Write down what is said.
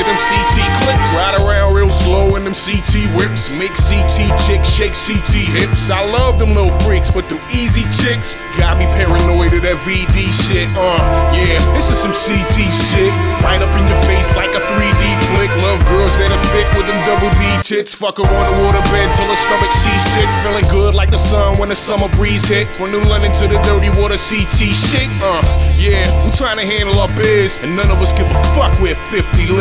them CT clips. Ride around real slow in them CT whips. Make CT chicks shake CT hips. I love them little freaks, but them easy chicks got me paranoid of that VD shit. Yeah, this is some CT shit. Right up in your face like a 3D flick. Love girls that are thick with them double D tits. Fuck her on the waterbed till her stomach seasick. Feeling good like the sun when the summer breeze hit. From New London to the dirty water CT shit. Yeah, I'm trying to handle our biz, and none of us give a fuck where 50 live.